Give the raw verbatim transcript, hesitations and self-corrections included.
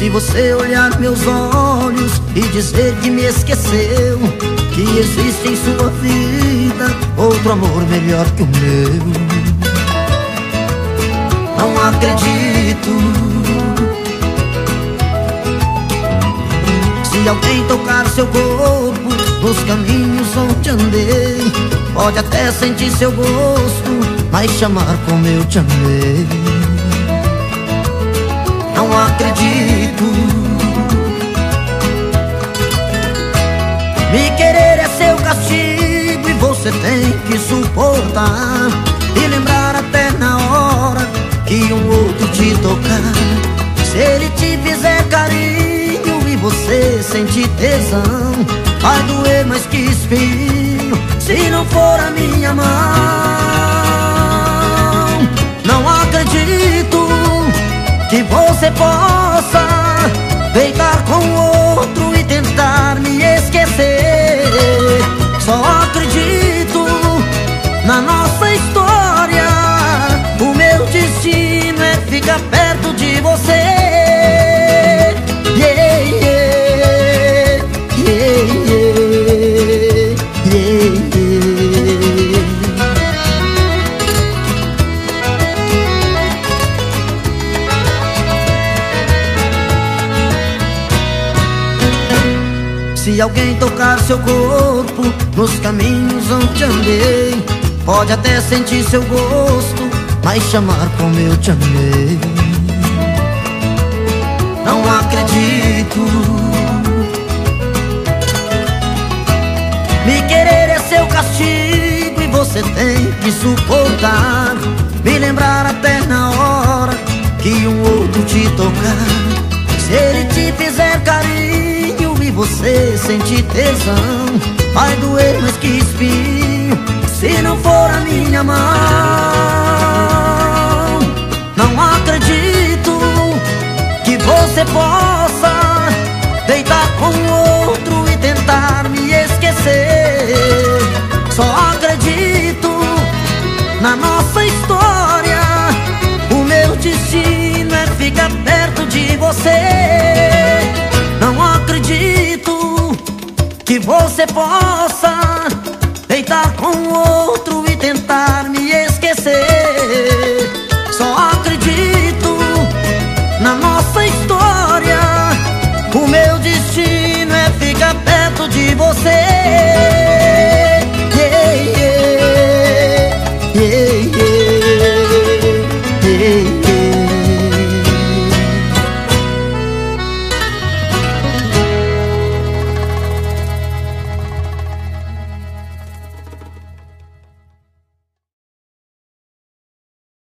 você olhar meus olhos e dizer que me esqueceu, que existe em sua vida outro amor melhor que o meu. Não acredito. Se alguém tocar seu corpo nos caminhos onde andei, pode até sentir seu gosto, mas chamar como eu te amei. Não acredito. Me querer é seu castigo e você tem que suportar, e lembrar até na hora que um outro te tocar. Se ele te fizer carinho e você sentir tesão, vai doer mais que espinho se não for a minha mão. Não acredito que você possa deitar com outro e tentar me esquecer. Só acredito na nossa história. O meu destino é ficar perto de você. Yeah, yeah, yeah, yeah, yeah, yeah. Se alguém tocar seu corpo nos caminhos onde andei, pode até sentir seu gosto, mas chamar como eu te amei. Não acredito. Me querer é seu castigo e você tem que suportar, me lembrar até na hora que um outro te tocar. Se ele te fizer carinho e você sentir tesão, vai doer mais que espinho se não for a minha mão. Não acredito que você possa deitar com outro e tentar me esquecer. Só acredito na nossa história. O meu destino é ficar perto de você. Não acredito que você possa deitar com outro e tentar me esquecer. Só acredito na nossa história. O meu destino é ficar perto de você.